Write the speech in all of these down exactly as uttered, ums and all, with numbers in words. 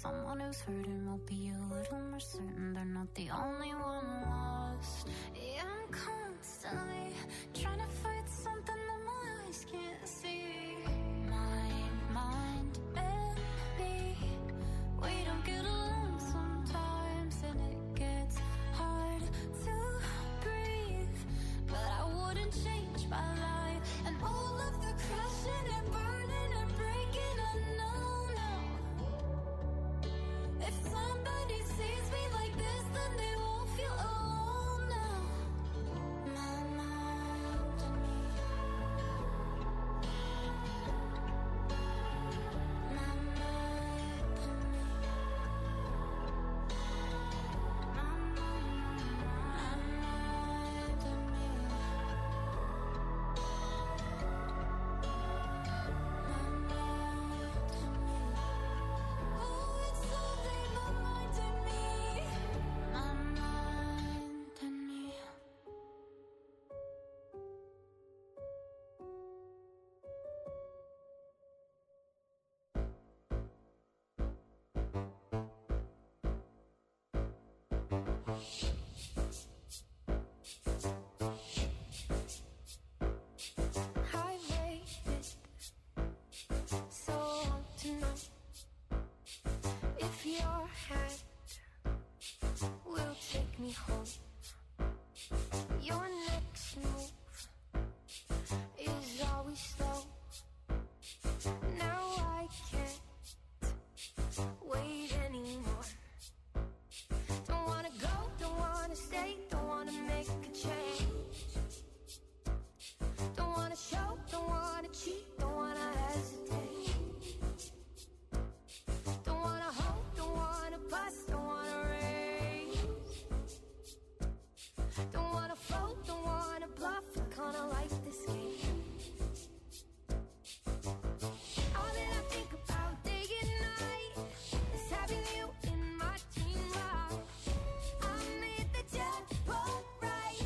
someone who's hurting will be a little more certain they're not the only one lost. Yeah, I'm constantly trying to fight something that my eyes can't see. My mind and me, we don't get along sometimes, and it gets hard to breathe. But I wouldn't change my life and all of the crashing and burning and breaking. I know now. If somebody sees me like this, then they won't feel alone now. My mind and me. My mind and me. My mind, my mind and me. My mind and me. Oh, it's only my mind and me. My mind and me. I waited so long to know if your hand will take me home. Your next move is always slow. Now I can't wait anymore. Don't wanna go, don't wanna stay, don't wanna make a change. Don't wanna show, don't wanna cheat, don't wanna hesitate. Don't wanna hope, don't wanna bust, don't wanna raise. Don't wanna float, don't wanna bluff, I kinda like this game. All that I think about day and night is having you in my dream life. I made the jackpot right.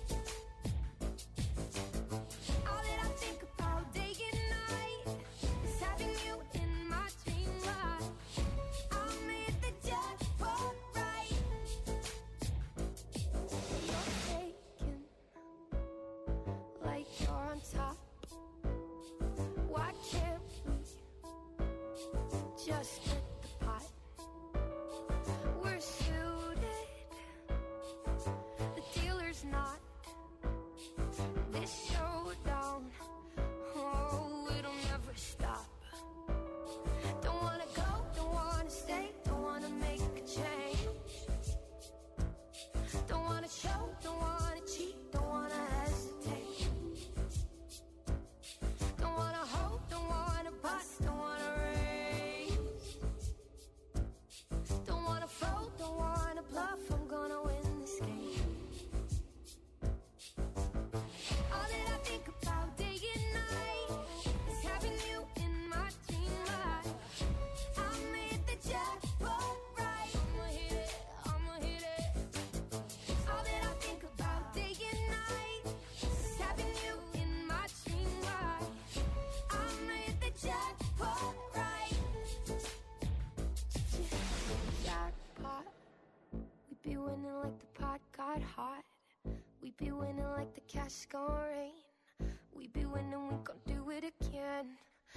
All that I think about day and night is having you in my dream life. I made the jackpot right. You're taken like you're on top. Why can't we just hit the pot? We're suited, the dealer's not. This showdown, oh, it'll never stop. Don't wanna go, don't wanna stay, don't wanna make a change. Don't wanna show, don't wanna cheat, don't wanna hesitate. Don't wanna hope, don't wanna bust, don't wanna raise. Don't wanna fold, don't wanna bluff, I'm gonna win this game. All that I think about day and night is having you in my dream life. I made the jackpot right. I'ma hit it, I'ma hit it. All that I think about day and night is having you in my dream life. I made the jackpot right. Jackpot. We be winning like the pot got hot. We be winning like the cash gon' rain. We be winning, we gon' do it again.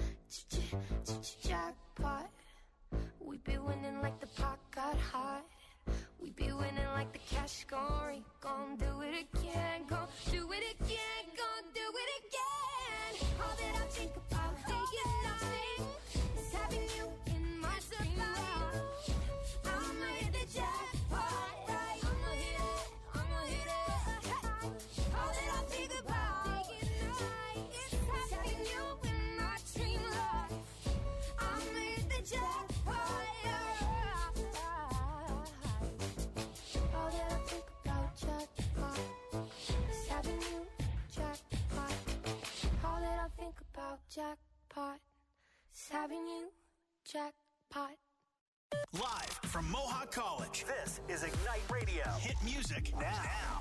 Jackpot. We be winning like the pot got hot. We be winning like the cash gon' rain. Gon' do it again, gon' do it again, gon' do it again. All that I think about day and night is having you in my dream life. I made the jackpot right. I'ma hit it, I'ma hit it. All that I think about day and night is having you in my dream life. I made the jackpot right. All that I think about jackpot is having you jackpot. All that I think about jackpot is having you jackpot. Live from Mohawk College, this is Ignite Radio. Hit music now.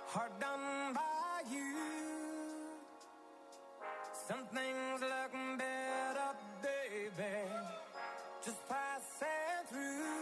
hard done by you. Some things look better, baby, just passing through.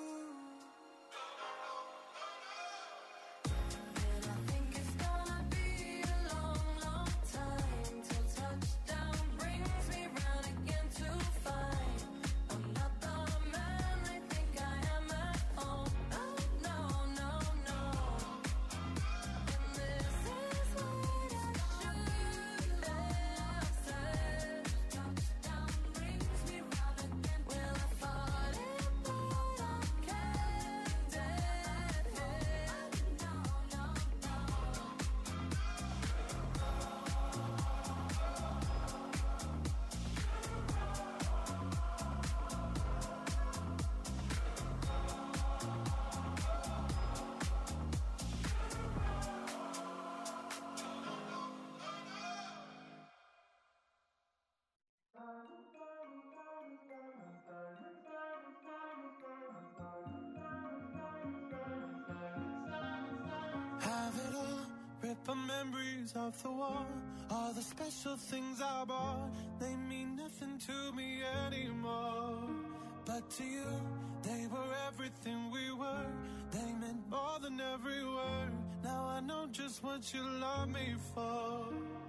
Have it all, rip the memories off the wall. All the special things I bought, they mean nothing to me anymore. But to you, they were everything we were. They meant more than every word. Now I know just what you love me for.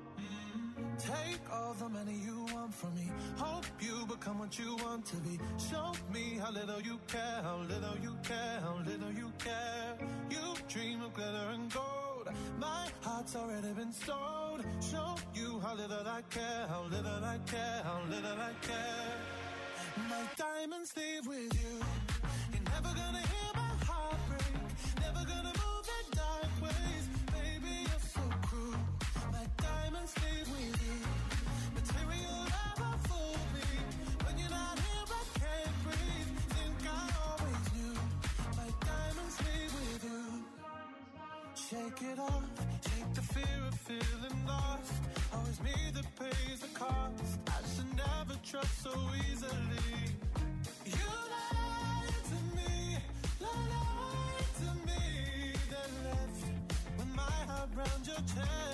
Take all the money you want from me. Hope you become what you want to be. Show me how little you care, how little you care, how little you care. You dream of glitter and gold. My heart's already been sold. Show you how little I care, how little I care, how little I care. My diamonds leave with you. You're never gonna hear my heart break. Never gonna move in dark ways. Baby, you're so cruel. My diamonds leave with you. Material never fooled me. When you're not here, I can't breathe. Think I always knew. My diamonds leave with you. Shake it off. Shake the fear of feeling lost. Always me that pays the cost. I should never trust so easily. You lied to me, lied to me. Then left with my heart round your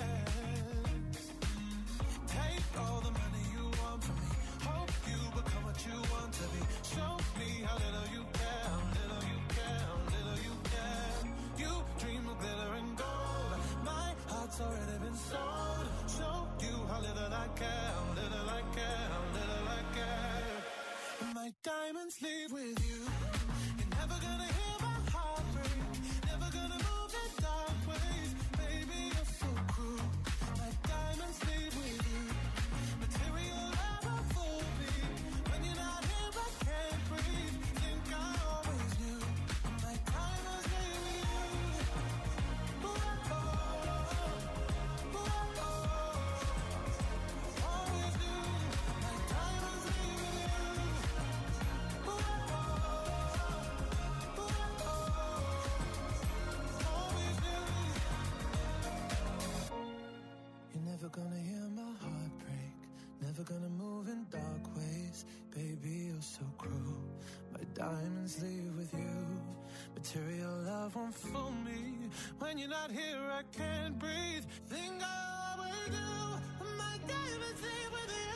chest. Take all the money you want from me. Hope you become what you want to be. Show me how little you care, how little you care, how little you care. You dream of glitter and gold. My heart's already been sold. Show you how little I care, how little I care, how little I care. And my diamonds leave with you. You're never gonna hear my heart break. Never gonna move in dark ways. Baby, you're so cruel. My diamonds leave with you. Material never fooled me. When you're not here, I can't breathe. Think I always knew. My diamonds leave with you. Ooh, oh, ooh, oh, always knew. My diamonds leave with you. Ooh, oh, ooh, oh, always knew. You're never gonna hear my heart break. Never gonna move in dark ways. Baby, you're so cruel. My diamonds leave with you. Material love won't fool me. When you're not here, I can't breathe. Think I always do. My diamonds leave with you.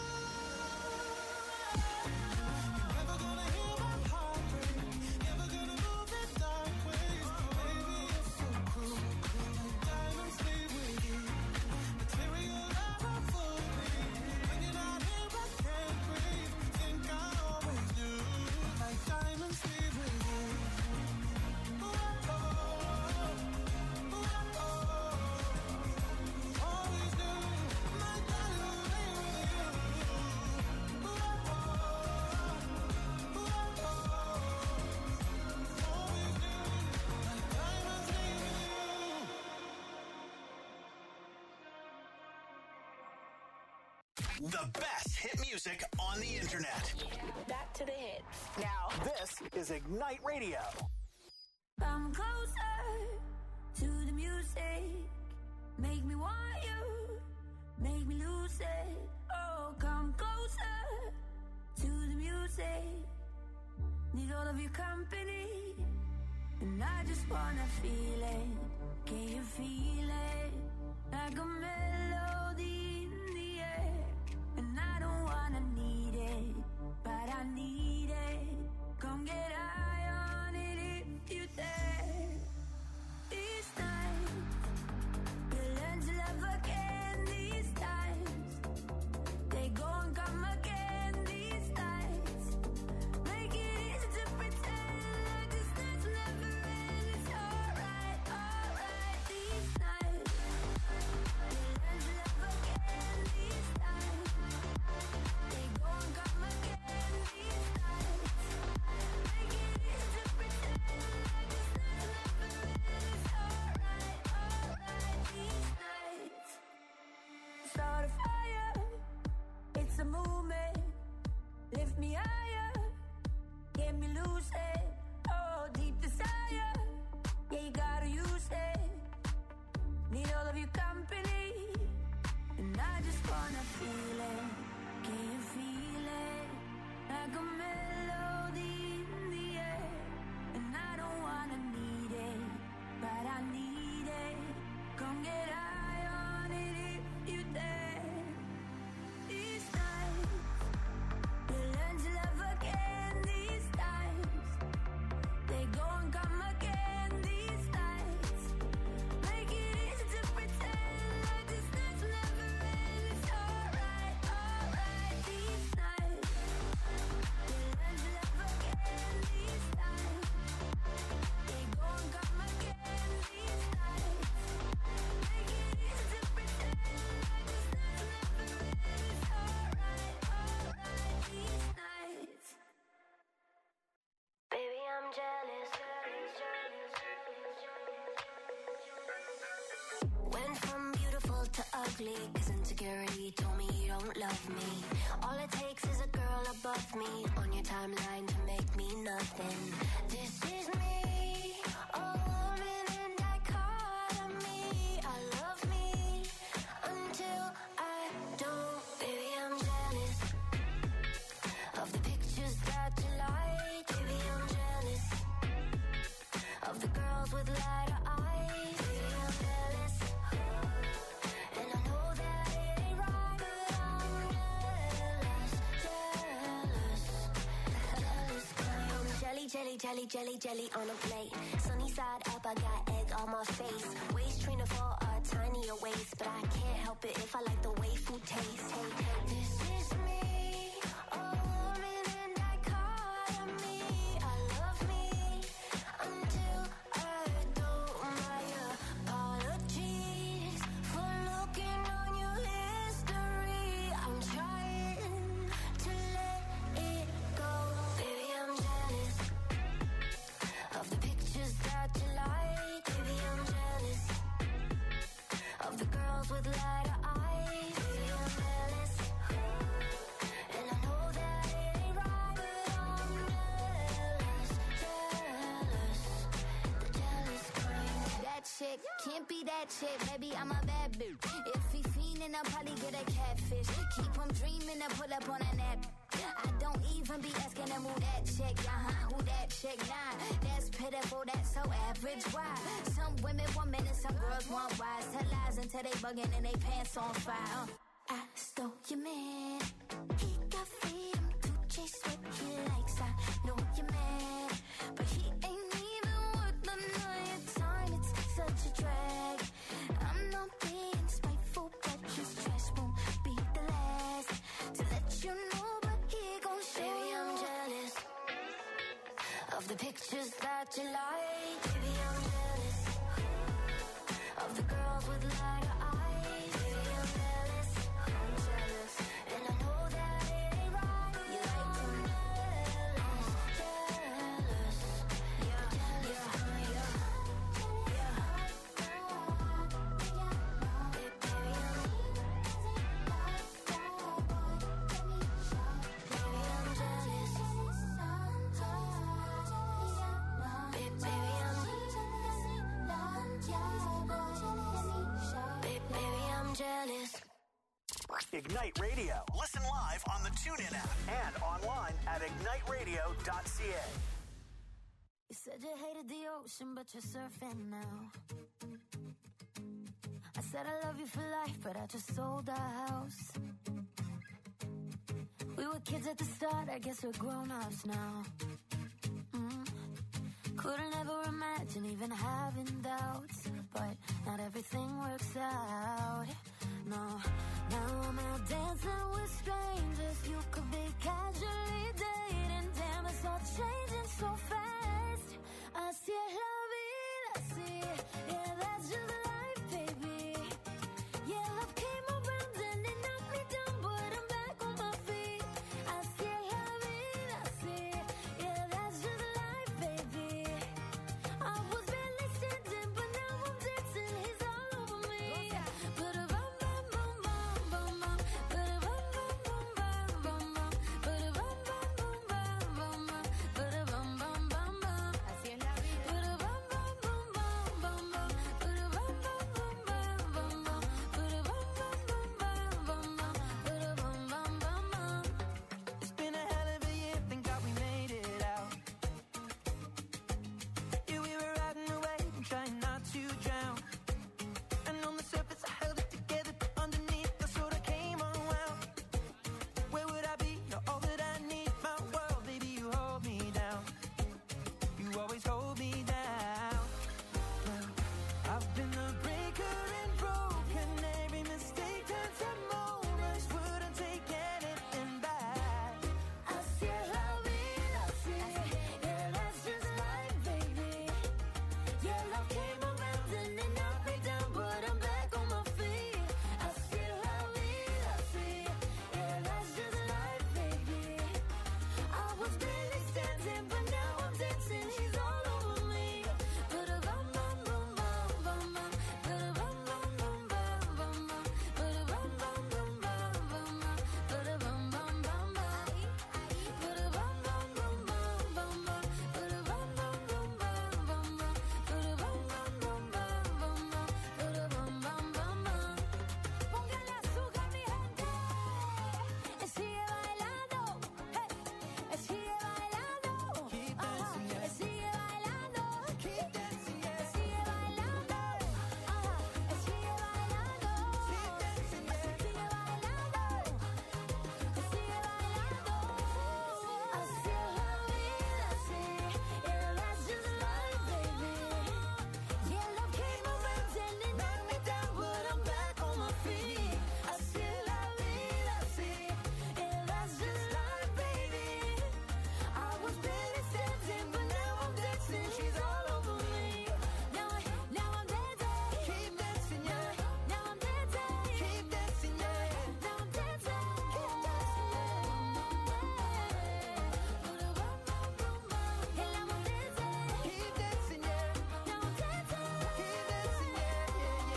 You're never gonna hear my heart break. Never gonna move in dark ways. Baby, you're so cruel. My diamonds leave with you. Material never fooled me. When you're not here, I can't breathe. Think I always knew. My diamonds leave with you. Ooh, oh, ooh, oh, always knew. My diamonds leave with you. Ooh, oh, ooh, oh, always knew. My diamonds leave with you. The best hit music on the internet. Back to the hits. Now, This is Ignite Radio. Come closer to the music. Make me want you. Make me lose it. Oh, come closer to the music. Need all of your company. And I just wanna feel it. Can you feel it? Like a melody in the air. And I don't wanna need it, but I need it. Come get high on it if you dare. These nights, you learn to love again. These times, they go and come again. These nights, make it easy to pretend like this night's never end. It's alright, alright. These nights, you learn to love again. These times, they go and come again. These nights, make it easy to pretend like this night's never end. It's alright, alright. These nights, start a fire. It's a movement. Lift me higher. Get me lucid. Oh, deep desire. Yeah, you gotta use it. Need all of your company. And I just wanna feel it. Can you feel it? Like a melody in the air. And I don't wanna need it, but I need it. Come get high on it if you dare. These nights, you learn to love again. These times, they go and come again. These nights, make it easy to pretend like this night's never end. It's alright, alright. These nights, you learn to love again. These times, they go and come again. These nights, make it easy to pretend like this night's never end. It's alright, alright. These nights. Baby, I'm jealous. Went from beautiful to ugly, cause insecurity told me you don't love me. All it takes is a girl above me on your timeline to make me nothing. This is me, a woman in dichotomy. I love me until I don't. Baby, I'm jealous of the pictures that you like. Baby, I'm jealous of the girls with lighter eyes. Baby, I'm jealous, and I know that it ain't right, but I'm jealous, jealous, jealous. I'm jelly, jelly, jelly, jelly, jelly on a plate. Sunny side up, I got egg on my face. Waist trainer for a tinier waist, but I can't help it if I like the way food tastes. Hey, this is me, a woman in dichotomy. I love me until I don't. My apologies for looking on your history. I'm trying to let it go. Baby, I'm jealous of the pictures that you like. Baby, I'm jealous of the girls with lighter eyes. Baby, I'm jealous, and I know that it ain't right, but I'm jealous, jealous, the jealous kind. That chick can't be that chick, baby, I'm a bad bitch. If he fiendin', I'll probably get a catfish. Keep him dreamin' to pull up on a nap. I don't even be asking him who that chick, uh-huh, who that chick, nah. That's pitiful, that's so average, why? Some women want men and some girls want wise. Tell lies until they buggin' and they pants on fire. uh. I stole your man, he got freedom to chase what he likes. I know you're mad, but he ain't even worth the night time. It's such a drag. I'm not being spiteful, but his trash won't be the last to let you know, but he gon' show. Baby, I'm jealous of the pictures that you like. Baby, I'm jealous of the girls with lighter eyes. Baby, I'm jealous, I'm jealous, and I know that it ain't right. You like them jealous, jealous, yeah, jealous, yeah, yeah. Baby, I'm, baby, I'm jealous. Baby, I'm, baby, I'm jealous. Ignite Radio. Listen live on the TuneIn app and online at ignite radio dot c a. You said you hated the ocean, but you're surfing now. I said I love you for life, but I just sold our house. We were kids at the start, I guess we're grown-ups now. Mm. Couldn't ever imagine even having doubts, but not everything works out. No, now I'm out dancing with strangers. You could be casually dating. Damn, it's all changing so fast. Así es la vida, así. Yeah, that's just life, baby. Yeah, love came around and it knocked me down, but I'm back on my feet. Así es la vida, así. Yeah, that's just life, baby. I was barely standing, but now I'm dancing. He's all over me. Ba-da-bum, bum, bum, bum, bum, bum. Ba-da-bum, bum, bum, bum, bum, bum. Ba-da-bum, bum, bum, bum, bum, bum. Ba-da-bum, bum, bum, bum. Así es la vida. Ba-da-bum, bum, bum, bum, bum, bum. Ba-da-bum, bum, bum, bum, bum, bum. Ba-da-bum, bum, bum, bum, bum, bum. Ba-da-bum, bum, bum, bum. It's been a hell of a year, thank God we made it out. Yeah, we were riding away and trying not to drown. And on the surface I held it together, but underneath I sort of came unwound. Where would I be? You're all that I need, my world, baby, you hold me down. You always hold me down. Well, I've been the breaker and broken. Every mistake turns to moments. Wouldn't take anything back. Así es la vida, así. Yeah, that's just life, baby. Yeah, love came around and it knocked me down, but I'm back on my feet. Así es la vida, así. Yeah, that's just life, baby. I was barely standing, but now I'm dancing. He's all over me. Ba-da-bum, bum, bum, bum, bum, bum. Ba-da-bum, bum, bum, bum, bum, bum. Ba-da-bum, bum, bum, bum, bum, bum. Ba-da-bum, bum, bum, bum. Ba-da-bum, bum, bum, bum, bum, bum. Ba-da-bum, bum, bum, bum, bum, bum. Ba-da-bum, bum, bum, bum, bum, bum. Ba-da-bum, bum, bum, bum. Póngale azúcar, mi gente. Eh, sigue bailando. Hey. Eh, sigue bailando. Keep Ajá. dancing, yeah. Eh, sigue bailando. Keep dancing, Eh, yeah. sigue bailando. Ajá. Eh, sigue bailando. Keep dancing, Eh, yeah. sigue bailando. Eh, sigue bailando. Así es la vida, así. Yeah, that's just life, baby. Yeah, love came around and it knocked me down, but I'm back on my feet. Así es la vida, así. Yeah, that's just life, baby. I was barely standing, but now I'm dancing. She's all over me. Now, I, now I'm dancing. Keep dancing, yeah. Now I'm dancing. Keep dancing, yeah. Now I'm dancing. Keep dancing. And now I'm dancing. Keep dancing, yeah. Now I'm dancing. Keep dancing, yeah, yeah,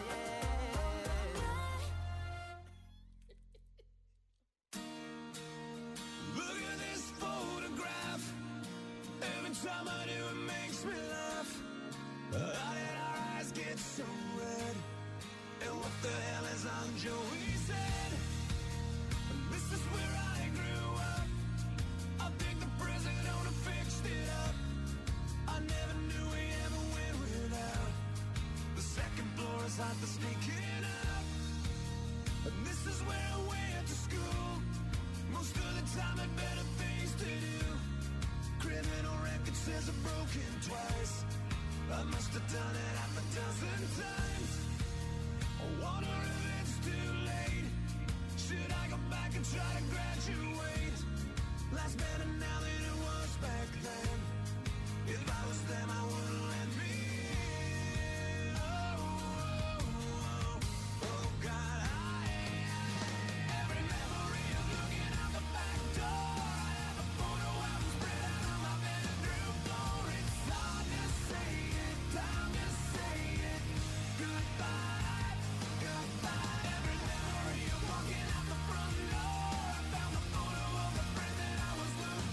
yeah, yeah. Look at this photograph. Every time I do, it makes me laugh. How did our eyes get so red? And what the hell is on Joey said? This is where I grew up. I think the present owner fixed it up. I never knew we ever went without. The second floor is hot for sneaking up. And this is where I went to school. Most of the time had better things to do. Criminal record says I've broken twice. I must have done it half a dozen times. I wonder if it's too late. Should I go back and try to graduate? Life's better now than it was back then. If I was them, I wouldn't let me in. Oh, oh, oh, oh, God, I every memory of looking out the back door. I have a photo album spread out on my bedroom floor. It's hard to say it, time to say it. Goodbye, goodbye. Every memory of walking out the front door. I found the photo of the friend that I was losing.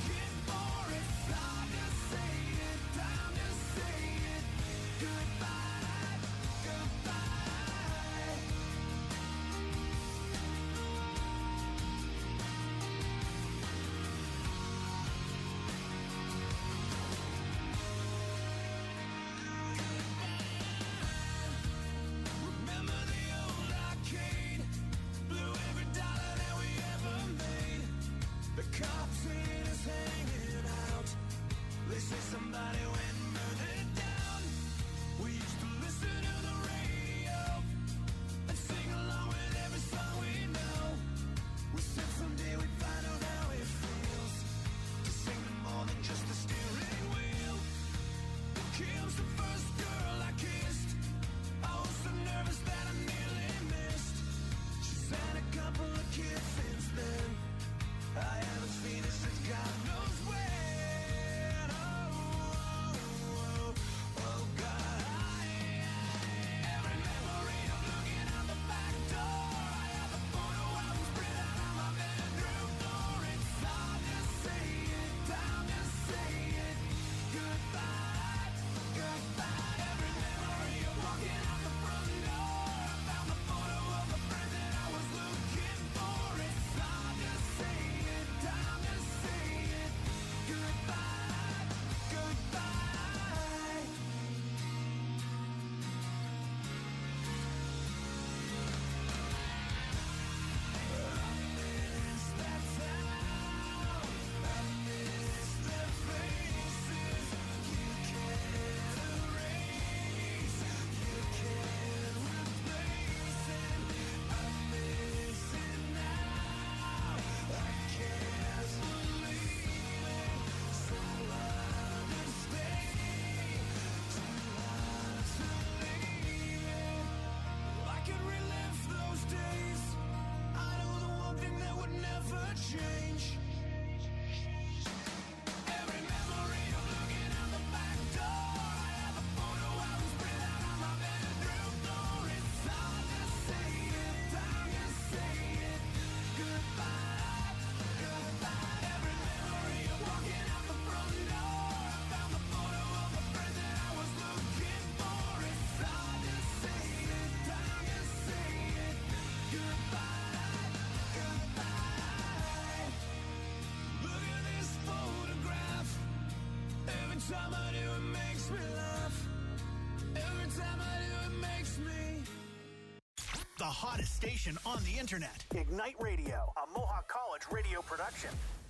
hottest station on the internet. Ignite Radio, a Mohawk College radio production.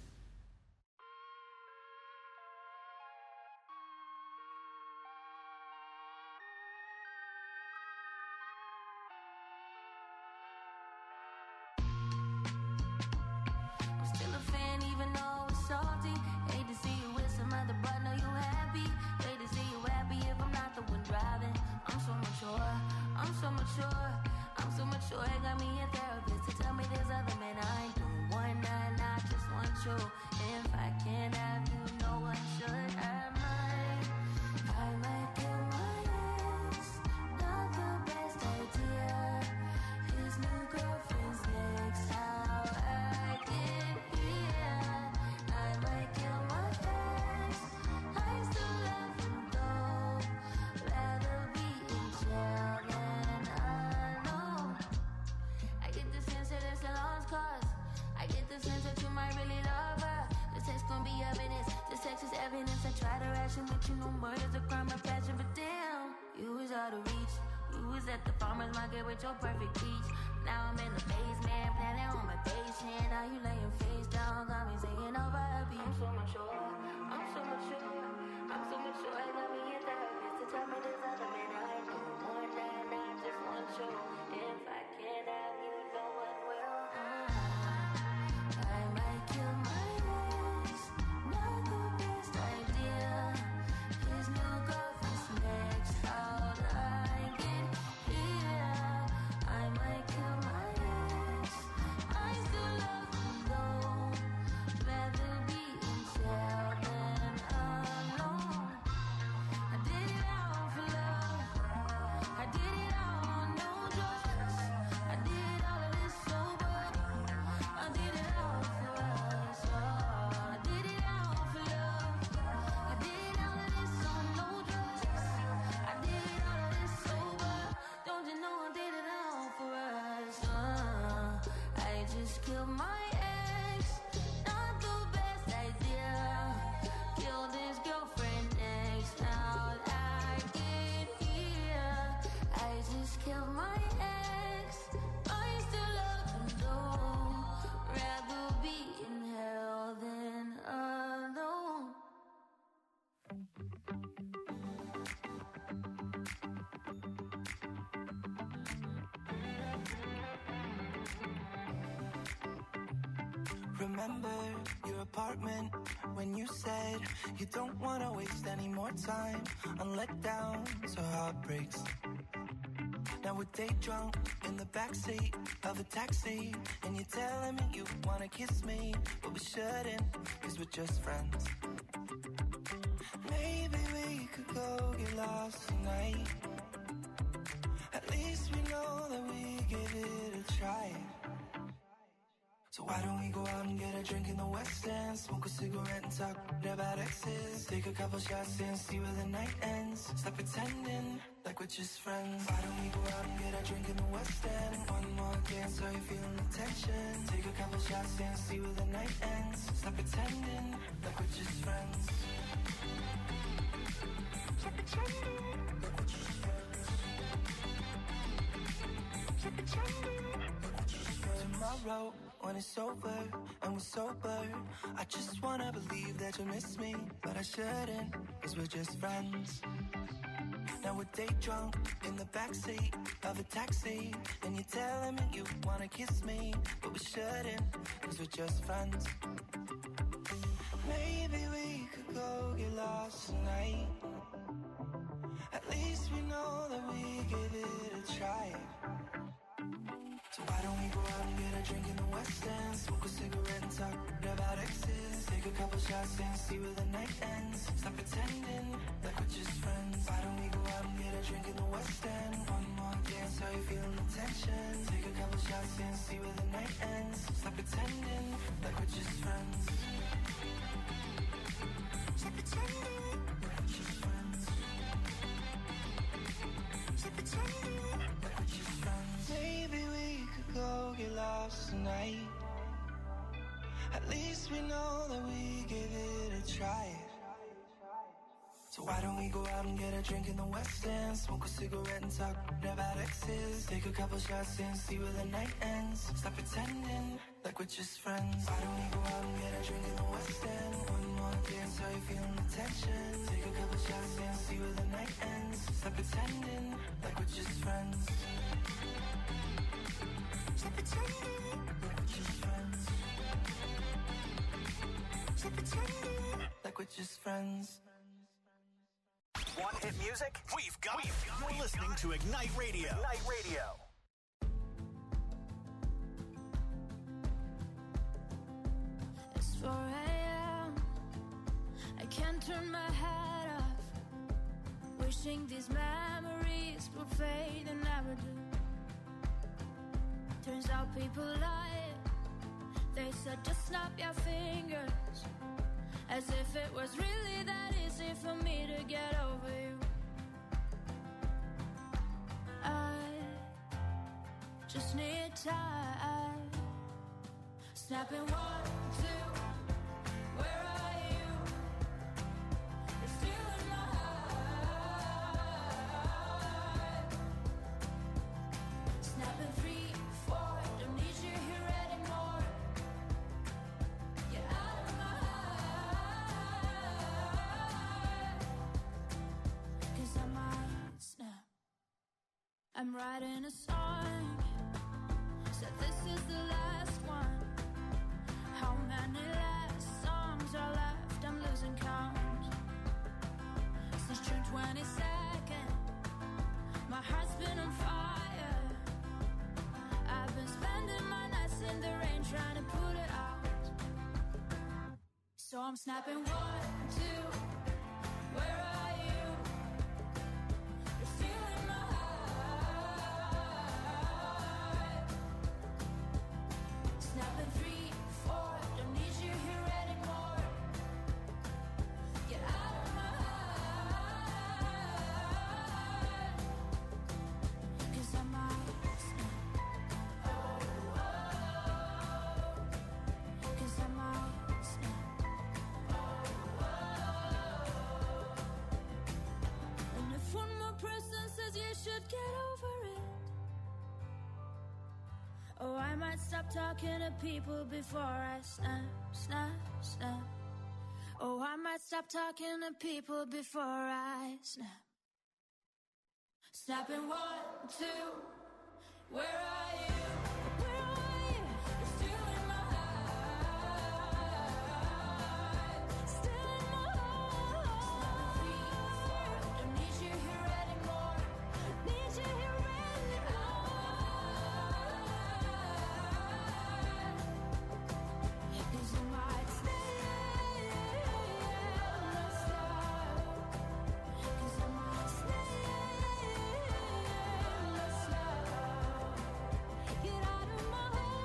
I'm still a fan even though it's salty. Hate to see you with some other, but know you happy. Hate to see you happy if I'm not the one driving. I'm so mature, I'm so mature, I'm so mature. It got me a therapist to tell me there's other men I ain't doing one night, I just want you. If I can't have you, no one should. I might, I might kill my ex. Not the best idea. His new girlfriend's next. How I get here. I might kill my ex. I still love him though. Rather be in jail than alone. I get the sense that it's a lost cause. I get the sense that you might really love her. This text gon' be evidence. This text is evidence. I try to ration with you. No murder's a crime of passion, but damn, you was out of reach. You was at the farmer's market with your perfect peach. Now I'm in the basement, planning on my patient. Now you laying face down, got me singing over a beat. I'm so mature, I'm so mature, I'm so mature. I got me a therapist to tell me there's other men I do more than I just want you. If I can't have you, no one will. I might kill my ex, not the best idea. His new girlfriend's next. How'd I get here? I might kill my ex. I still love him though. Rather be in jail than alone. I did it all for love. I did it all on no drugs. I did all of this sober. I did it all for us. Oh, I did it all for love. I did all of this on no drugs. I did all of this sober. Don't you know I did it all for us? Uh, I just killed my ex. Not the best idea. Killed his girlfriend next. How'd I get here? I just killed my ex. I still love him though. Rather be in hell than alone. Remember your apartment when you said you don't want to waste any more time on letdowns or heartbreaks. Now we're day drunk in the backseat of a taxi, and you're telling me you want to kiss me, but we shouldn't, cause we're just friends. Maybe we could go get lost tonight. At least we know that we give it a try. So why don't we go out and get a drink in the West End, smoke a cigarette and talk about exes, take a couple shots and see where the night ends. Stop pretending like we're just friends. Why don't we go out and get a drink in the West End, one more dance so you're feeling the tension, take a couple shots and see where the night ends. Stop pretending like we're just friends. Stop pretending like we're just friends. Stop pretending like we're just friends. Tomorrow when it's over and we're sober, I just wanna believe that you miss me, but I shouldn't, cause we're just friends. Now we're day drunk in the backseat of a taxi, and you're telling me you wanna kiss me, but we shouldn't, cause we're just friends. Maybe we could go get lost tonight. At least we know that we give it a try. So why don't we go out and get a drink in the West End, smoke a cigarette and talk about exes, take a couple shots and see where the night ends. Stop pretending like we're just friends. Why don't we go out and get a drink in the West End, one more dance so you're feeling the tension, take a couple shots and see where the night ends. Stop pretending like we're just friends. Stop pretending like we're just friends. Stop pretending like we're just friends. Maybe we could go get lost tonight. At least we know that we give it a try. So why don't we go out and get a drink in the West End? Smoke a cigarette and talk about exes. Take a couple shots and see where the night ends. Stop pretending like we're just friends. Why don't we go out and get a drink in the West End? One more dance, how you feeling the tension? Take a couple shots and see where the night ends. Stop pretending like we're just friends. Stop pretending like we're just friends. Stop pretending like we're just friends. Want hit music? We've got it. You're listening to Ignite Radio. Ignite Radio. It's four a.m. I can't turn my head off. Wishing these memories would fade and never do. Turns out people lie. They said just snap your fingers, as if it was really that easy for me to get over you. I just need time. Snapping one, two, where are you? You're still in my heart. Snapping three, four, don't need you here anymore. Get out of my heart. Cause I might snap. I'm writing a song. Said this is the last one. How many last songs are left? I'm losing count. Since June twenty-second, my heart's been on fire. I've been spending my nights in the rain trying to put it out. So I'm snapping one, two, where are you? You're still in my heart. Snapping three, four, don't need you here anymore. Get out of my heart. Cause I might snap. Oh, oh. Cause I might snap. Oh, oh. And if one more person says you should get over it, oh, I might stop talking to people before I snap, snap, snap. Oh, I might stop talking to people before I snap. Snapping one, two, where are you? Where are you? You're still in my heart. Still in my heart. Three, four, don't need you here anymore. Need you here anymore. Cause I might stay, not stop. Cause I might stay, not stop. Get out of my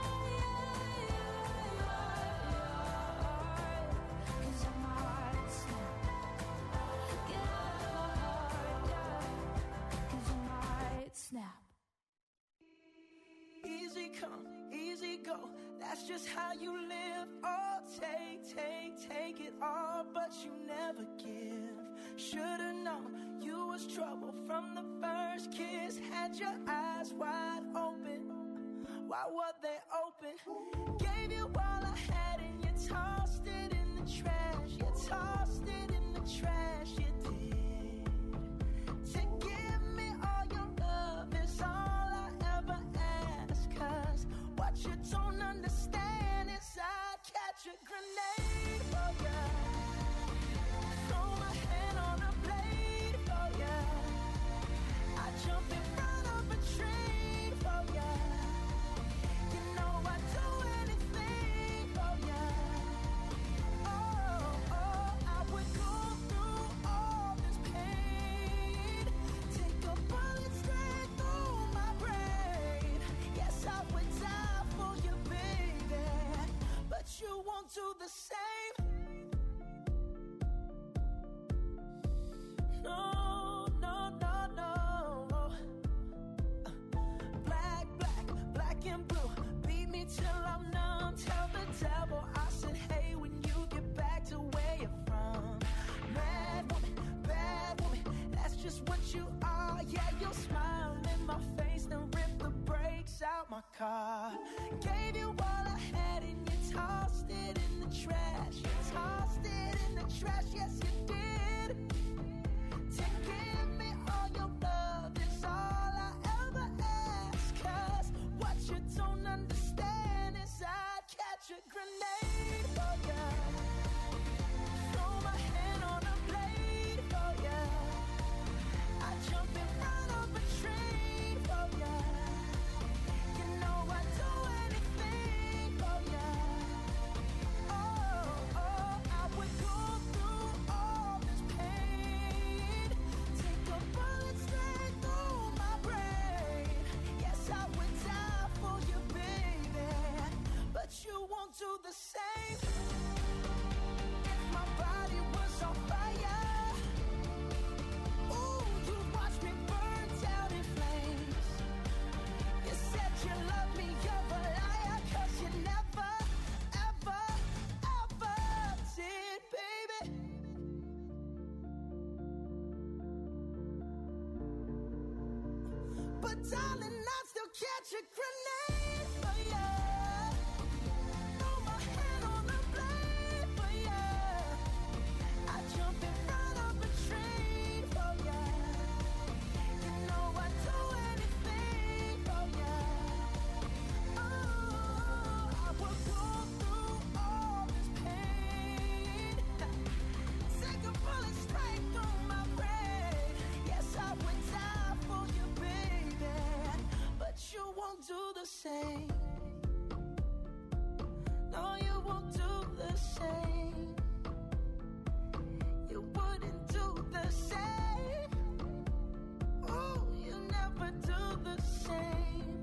heart. Cause I might snap. Get out of my heart, yeah. Cause I might snap. Easy come, easy go, that's just how you live. Oh, take, take, take it all, but you never give. Should've known you was trouble from the first kiss. Had your eyes wide open, why were they open? Gave you all I had and you tossed it in the trash. You tossed it in the trash, you did. To give me all your love is all I ever ask. Cause what you don't understand is I'd catch a grenade for ya. Throw my hand on a blade for ya. I jump in front of a train for ya. You know I'd do anything for ya. Oh, oh, I would go through all this pain. Take a bullet straight through my brain. Yes, I would die for you, baby. But you won't do the same. No, no, no, no. Black, black, black and blue. Beat me till I'm numb. Tell the devil I said, hey, when you get back to where you're from. Mad woman, bad car. Gave you all I had and you tossed it in the trash. You tossed it in the trash, yes you did. To give me all your love is all I ever ask. Cause what you don't understand is I'd catch a grenade for ya. Throw my hand on a blade for ya. I'd jump in front of a train for ya. You know I'd do anything for ya. Oh, oh, I would go through all this pain. Take a bullet straight through my brain. Yes, I would die for you, baby. But you won't do the same. If my body was on fire, ooh, you'd watch me burn down in flames. You said you love me, you're a liar. Cause you never, ever, ever did, baby. But darling, I'd still catch a grenade for ya. Throw my hand on the blade for ya. I jump in front of a train for ya. You know I'd do anything for ya. Oh, I would go through all this pain. Take a bullet straight through my brain. Yes, I would die for you, baby. But you won't do the same. No, you won't do the same. You wouldn't do the same. Oh, you never do the same.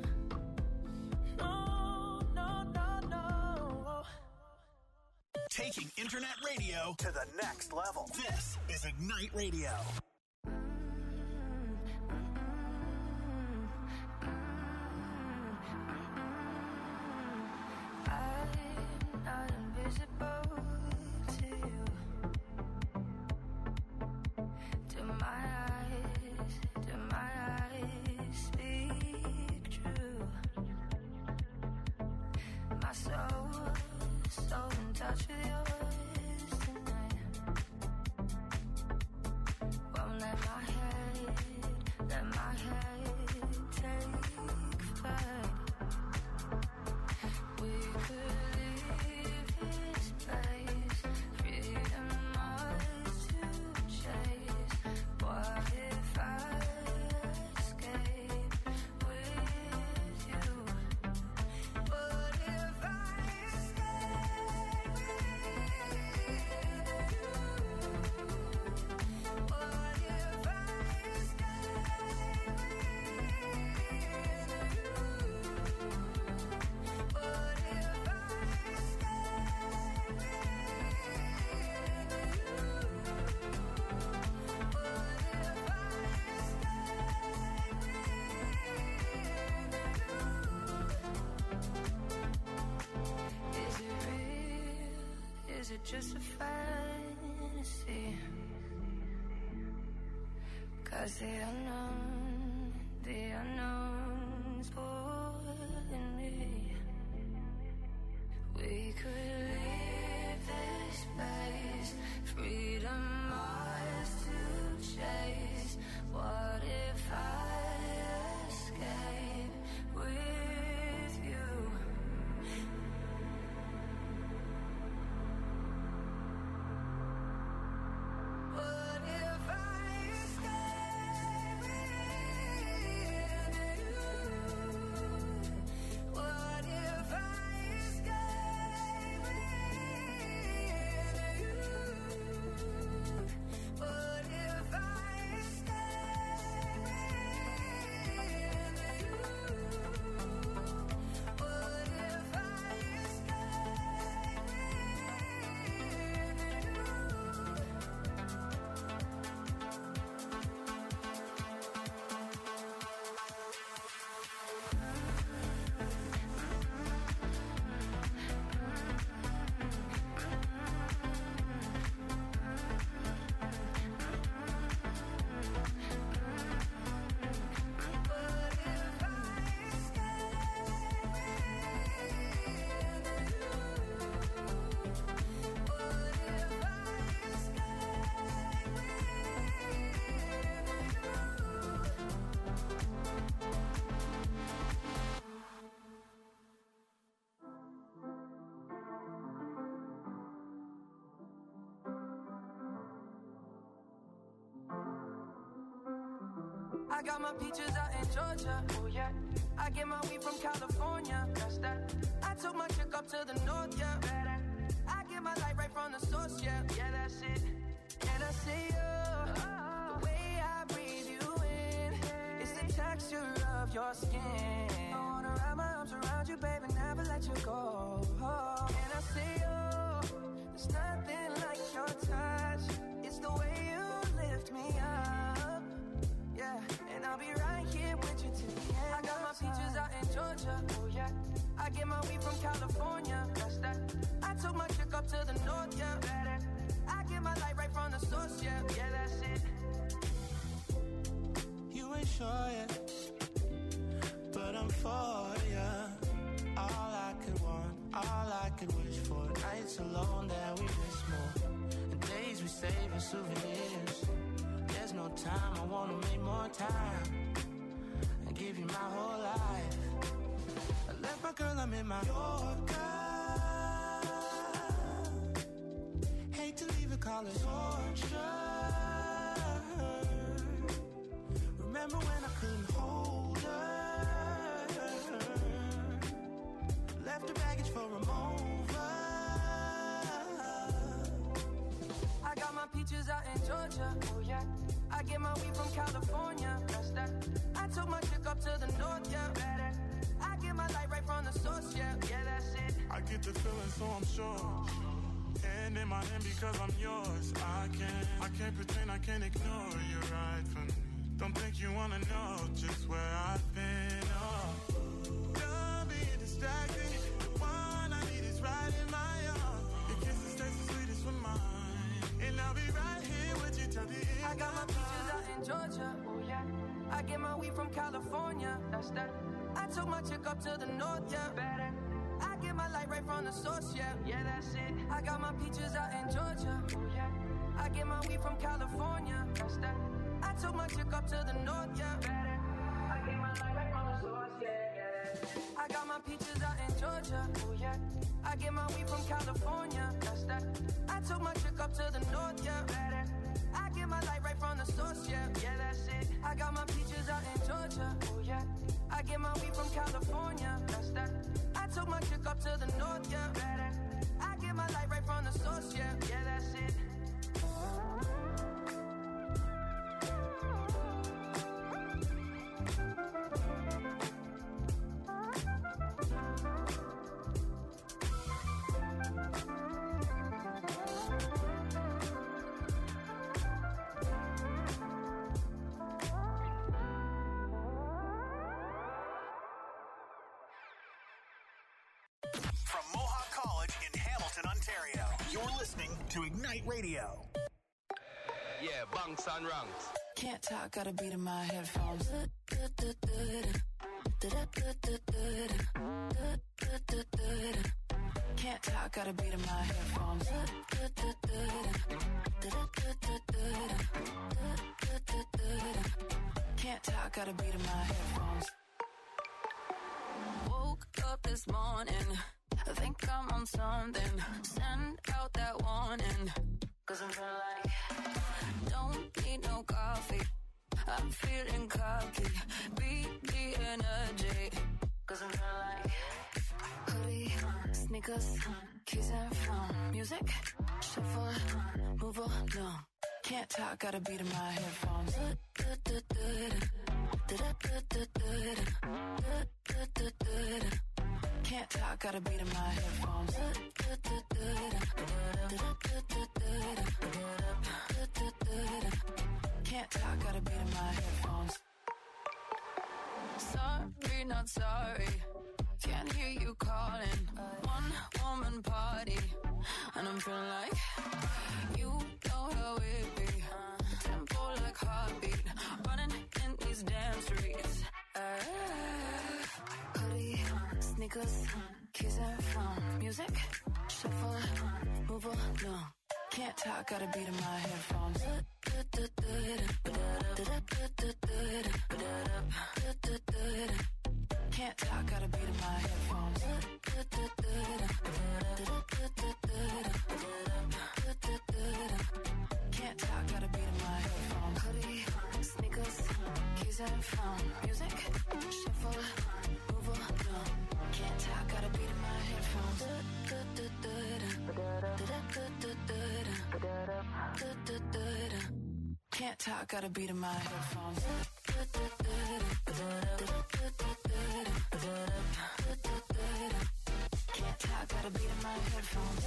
No, no, no, no. Taking internet radio to the next level. This is Ignite Radio. I'm not invisible to you. Do my eyes, do my eyes speak true? My soul, so in touch with yours tonight. Won't let my head, let my head take flight. We could leave this place, freedom ours to chase. What if I escape with you? What if I escape with you? What if I escape with you? What if I escape with you? Is it real? Is it just a fantasy? Cause the unknown, the unknown's pulling me. We could leave this place, freedom ours to chase. What if I escape with you? What if I escape with you? What if I escape with you? got my peaches out in Georgia. Oh yeah. I get my weed from California. That's that. I took my chick up to the north, yeah. Better. I get my light right from the source, yeah. Yeah, that's it. And I say, oh, the way I breathe you in, it's the texture of your skin. I wanna wrap my arms around you, baby, never let you go. Oh, and I say, oh, there's nothing like your touch. It's the way you lift me up. Yeah, and I'll be right here with you till the end. I got my peaches out in Georgia. Oh yeah. I get my weed from California. That's that. I took my chick up to the north, yeah. Better. I get my light right from the source, yeah. Yeah, that's it. You ain't sure yet, but I'm for ya. All I could want, all I could wish for. Nights alone that we miss more, and days we save as souvenirs. There's no time, I wanna make more time and give you my whole life. I left my girl, I'm in my Yorker. Hate to leave it, call it torture. Remember when I couldn't hold her? Left her baggage for a mover. I got my peaches out in Georgia. Oh yeah. I get my weed from California. That's that. I took my chick up to the north, yeah. Better. I get my light right from the source, yeah. Yeah, that's it. I get the feeling, so I'm sure. Hand in my hand because I'm yours. I can't, I can't pretend, I can't ignore you right from me. Don't think you wanna know just where I've been. Oh, don't be distracted. The one I need is right in my arms. Your kisses taste the sweetest with mine, and I'll be right here with you till the end. I got my peaches out in Georgia. Oh yeah. I get my weed from California. That's that. I took my chick up to the north, yeah. Better. I get my light right from the source, yeah. Yeah, that's it. I got my peaches out in Georgia. Oh yeah. I get my weed from California. That's that. I took my chick up to the north, yeah. Better. I get my light right from the source, yeah. Yeah. I got my peaches out in Georgia. Oh yeah. I get my weed from California. That's that. I took my chick up to the north, yeah. Better. I get my light right from the source, yeah. Yeah, that's it. I got my peaches out in Georgia. Oh yeah. I get my weed from California. That's that. I took my chick up to the north, yeah. Better. I get my light right from the source, yeah. Yeah, that's it. From Mohawk College in Hamilton, Ontario, you're listening to Ignite Radio. Yeah, bunks and ranks. Can't talk, got a beat in my headphones. Can't talk, got a beat in my headphones. Can't talk, got a beat in my headphones. Woke up this morning, I think I'm on something. Send out that warning, cause I'm feeling like don't need no coffee. I'm feeling cocky. Beat the energy, cause I'm feeling like hoodie, sneakers, keys and phone. Music, shuffle, move along. Can't talk, got a beat in my headphones. Can't talk, got a beat in my headphones. Can't talk, got a beat in my headphones. Sorry, not sorry. Can't hear you calling. One woman party, and I'm feeling like you know how it be. Tempo like heartbeat, running in these damn streets. Uh, hoodie, sneakers, keys and phone. Music, shuffle, move along. Can't talk, got a beat in my headphones. Can't talk, got a beat in my headphones. Can't talk, got a beat in my headphones. Hoodie, sneakers, keys reason from music, shuffle, move along. Can't talk, got a beat in my headphones. Can't talk, got a beat in my headphones. Can't talk, got a beat in my headphones.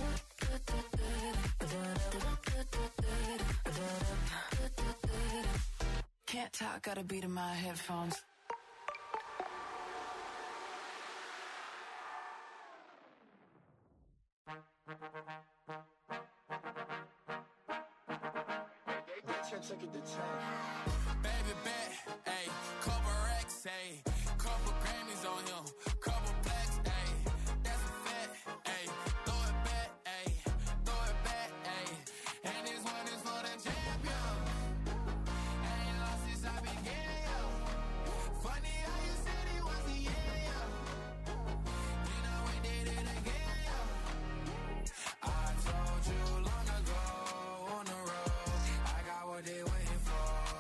Can't talk, got a beat in my headphones. Baby bet, ayy, couple racks, ayy, couple Grammys on him, couple blacks, ayy, that's a fact, ayy, throw it back, ayy, throw it back, ayy, and this one is for the champion. Ain't lost since I began, yo. Funny how you said he was the yeah, yo. You know we did it again, yo. I told you long ago on the road, I got what they waiting for.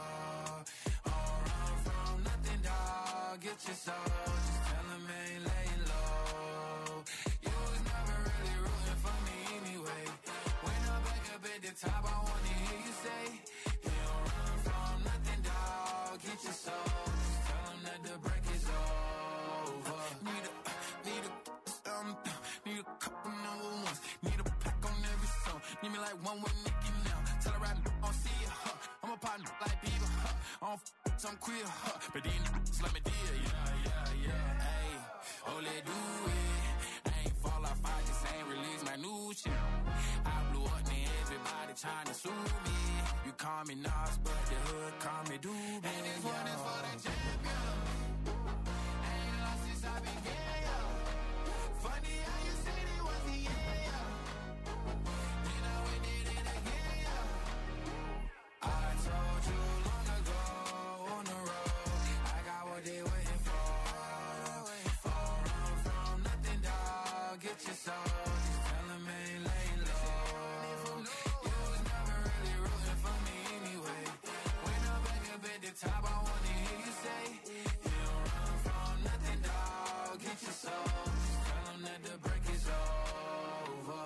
Don't run from nothing, dog. Get your soul. Just tell them ain't laying low. You was never really rooting for me anyway. When I'm back up at the top, I wanna hear you say, you don't run from nothing, dog. Get your soul. Just tell them that the break is over. Need a, need a, um, need a couple number ones. Need a pack on every song. Need me like one with Nicki now. Tell her right now, I don't see ya, huh. I'm a partner like Bieber, huh. I don't f*** some queer, huh. But then it's like me dear, yeah, yeah, yeah. Ayy, oh, let do it. I ain't fall off, I just ain't release my new shit. I blew up, then everybody trying to sue me. You call me Nas, but the hood call me Doobie. And this one is for the champion. Ain't lost since I began, yo. Funny how you said it was the yeah, yo. You know we did it again, yo. I told you long ago on the road, I got what they waiting for. Don't run from nothing, dog. Get your soul. Just tell them ain't laying low. You was never really rooting for me anyway. When I'm back up at the top, I wanna hear you say, you don't run from nothing, dog. Get your soul. Just tell them that the break is over.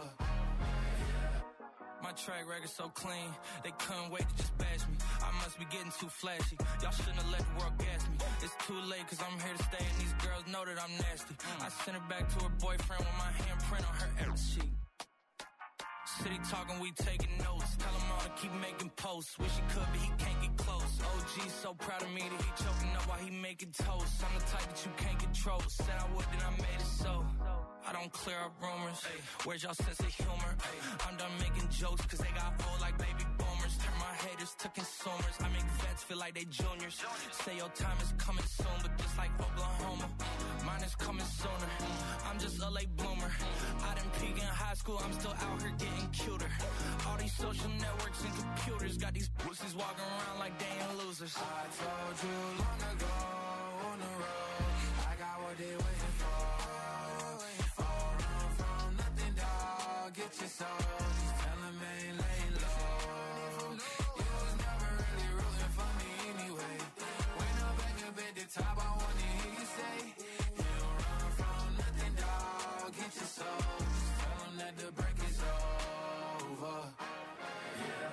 My track record so clean, they couldn't wait to just bash me. I must be getting too flashy. Y'all shouldn't have let the world gas me. It's too late cause I'm here to stay and these girls know that I'm nasty. I sent her back to her boyfriend with my handprint on her every sheet. City talking, we taking notes. Tell him all to keep making posts. Wish he could, but he can't get close. O G's so proud of me that he choking up while he making toast. I'm the type that you can't control. Said I would, then I made it so. I don't clear up rumors. Where's y'all sense of humor? I'm done making jokes cause they got old like baby boomers. Turn my haters to consumers. I make vets feel like they juniors. Say your time is coming soon, but just like Oklahoma, mine is coming sooner. I'm just a late bloomer. I didn't peak in high school, I'm still out here getting cuter. All these social networks and computers got these pussies walking around like they ain't losers. I told you long ago on the road, I got what they waiting for. Don't run from nothing, dog. Get your soul. Just tell them ain't laying low. You was never really rooting for me anyway. When I'm back up at the top, I wanna hear you say, you don't run from nothing, dog. Get your soul. Just tell them that the break is over. Yeah.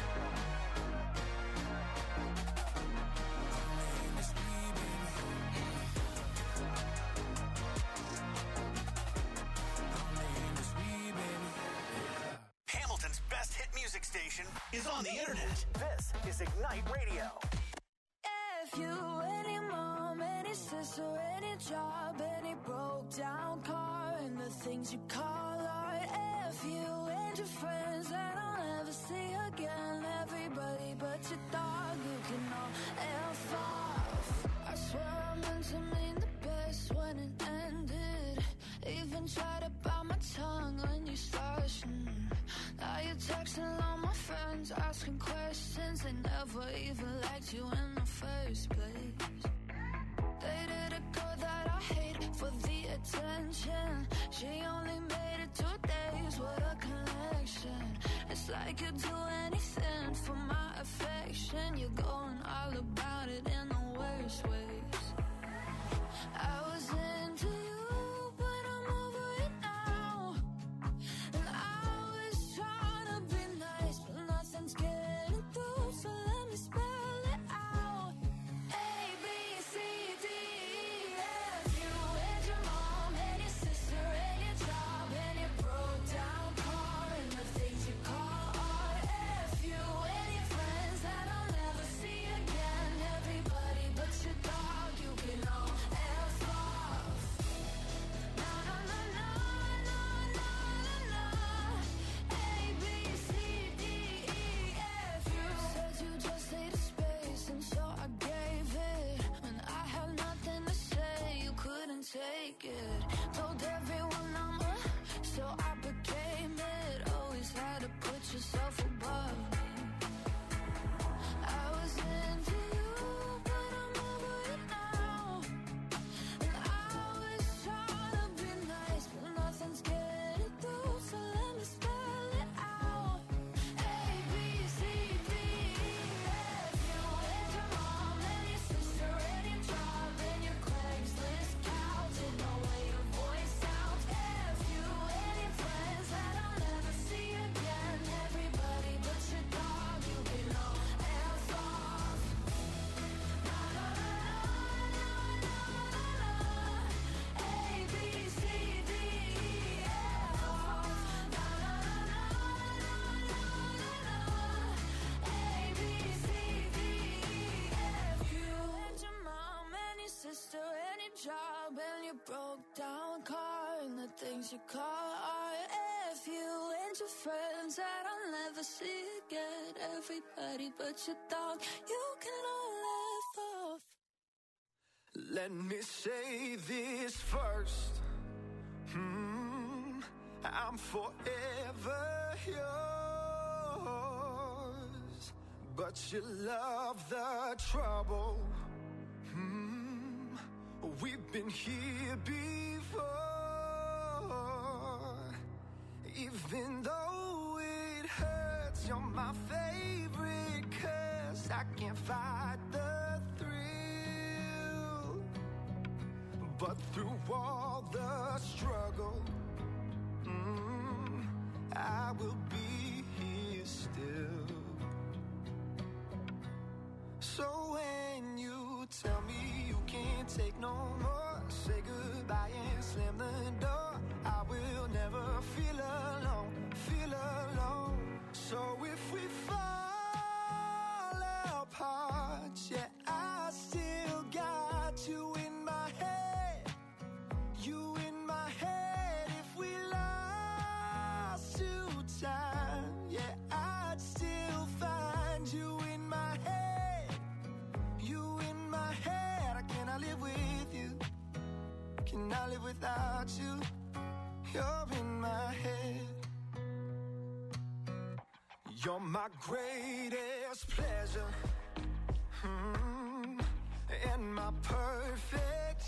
Hamilton's best hit music station is on the internet. This is Ignite Radio. If you, any mom, any sister, any job, any broke down car, and the things you call art. If you and your friends that I'll never see again, everybody but your dog, you can all F off. I swear I meant to mean the best when it ended. Even tried to bite my tongue when you started. Mm. Now you're texting all my friends, asking questions. They never even liked you in the first place. Dated a girl that I hate for the attention. She only made it two days, what a connection. It's like you'd do anything for my affection. You're going all about it in the way take it. Told everyone I'm a, so I became it. Always had to put yourself above me. I was into you, but I'm over it now. And I was trying to be nice, but nothing's getting through, so let me spell it out. A, B, C, D, E, F, you and your mom and your sister and your job and your Craigslist couch. Didn't know where your voice sounds. F, you and your friends that I'll never see again. Everybody but your dog, you can all F off. Na na na na na na na. A, B, C, D, E, F off. Na na na na na na na. A, B, C, D, E, F. You and your mom and your sister and your job and your broke down car and the things you call art. F you and your friends that I'll never see again. Everybody but your dog, you can all F off. Let me say this first. Hmm, I'm forever yours, but you love the trouble. Hmm, we've been here before. Even though it hurts, you're my favorite 'cause I can't fight the thrill. But through all the struggle, mm, I will be here still. So when you tell me you can't take no more, say goodbye and slam the door. I will never feel alone, feel alone. So if we fall apart, yeah, I still got you in my head, you in my head. If we lost to time, yeah, I'd still find you in my head, you in my head. I cannot live with you, cannot live without you. You're in my head. You're my greatest pleasure, hmm, and my perfect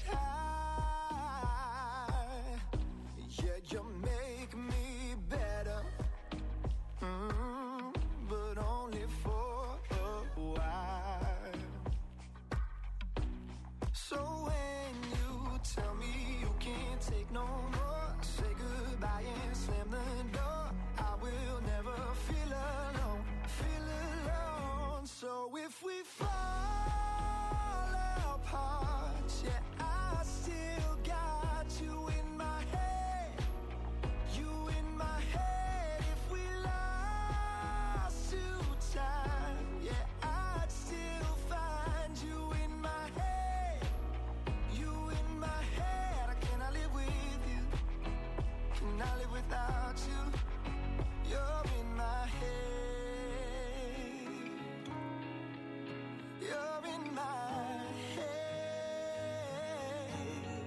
high. Yeah, you make me better, hmm, but only for a while. So when you tell me you can't take no more, say goodbye and slam the door. I will never feel alone, feel alone. So if we fall apart, yeah, I still got you in my head, you in my head. If we lost to time, yeah, I'd still find you in my head, you in my head. I cannot live with you, cannot live without you. You're in my head, you're in my head.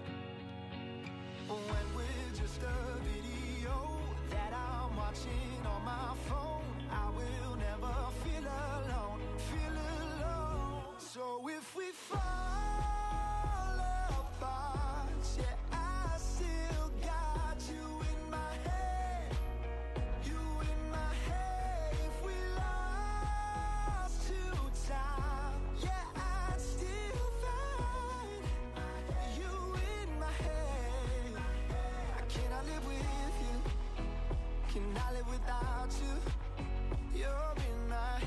When we're just a video that I'm watching on my phone, I will never feel alone, feel alone. So if we fall apart, yeah, I still got you in my head, you in my head. If we lost to time, yeah, I'd still find you in my head. I cannot live with you, cannot live without you. You're in my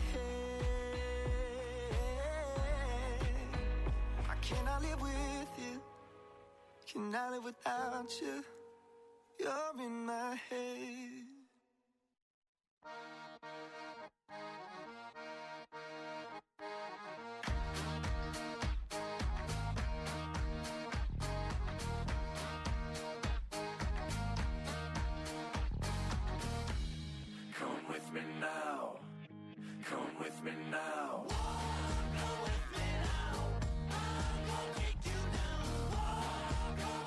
head. I cannot live with you, cannot live without you. You're in my head. Come with me now, come with me now. Come with me now, I'm gonna take you down. Come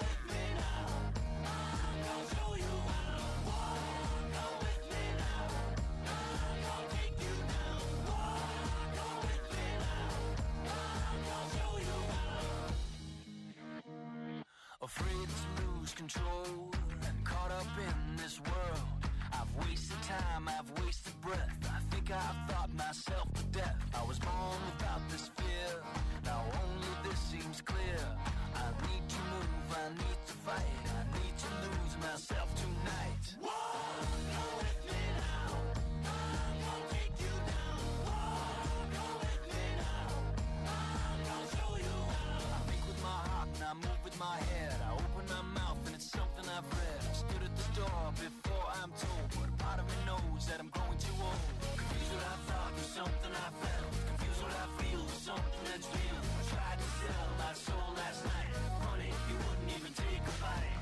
myself to death. I was born without this fear. Now only this seems clear. I need to move, I need to fight. I need to lose myself tonight. Walk with me now. I'm gonna take you down. Walk with me now. I'm gonna show you how. I think with my heart and I move with my head. I open my mouth and it's something I've read. I stood at the door before I'm told, but a part of me knows that I'm growing too old. Confused what I thought was something I felt. Confused what I feel was something that's real. I tried to sell my soul last night. Honey, you wouldn't even take a bite.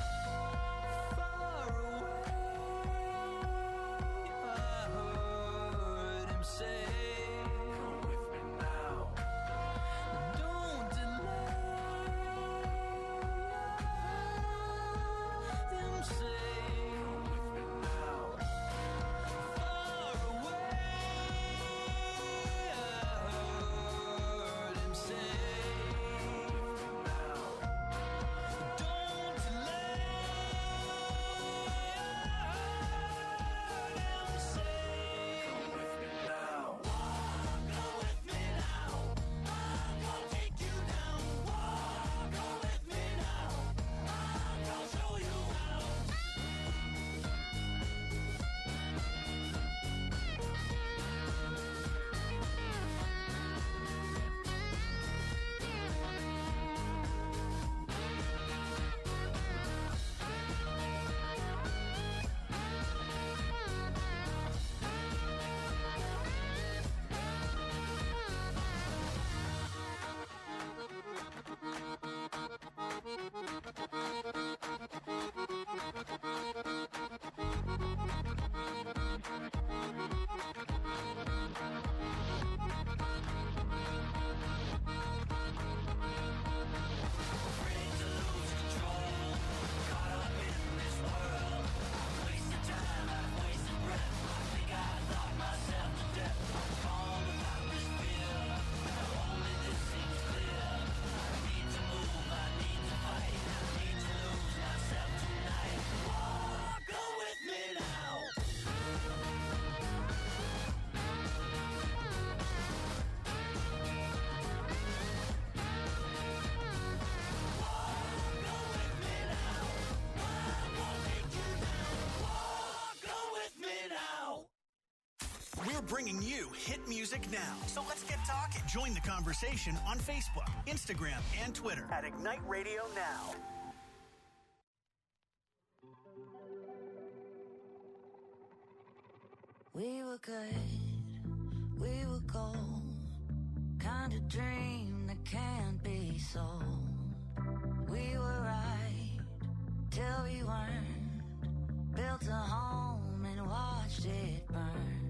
Far away, I heard him say, come with me now. Don't delay. Them say, come with me now. Far away, I heard him say, come with me now. Don't delay. I heard him say, come with me now. Walk with me now. I'm gonna take you down. Walk with me now. I'm gonna show you how. Afraid to lose control, caught up in this world. I've wasted time, I've wasted breath. I think I thought myself to death. I'm born without this fear. Now only this seems clear. I need to move, I need to fight. I need to lose myself tonight. Walk with me now. We're bringing you hit music now. So let's get talking. Join the conversation on Facebook, Instagram, and Twitter at Ignite Radio Now. We were good, we were gold. Kind of dream that can't be sold. We were right till we weren't. Built a home and watched it burn.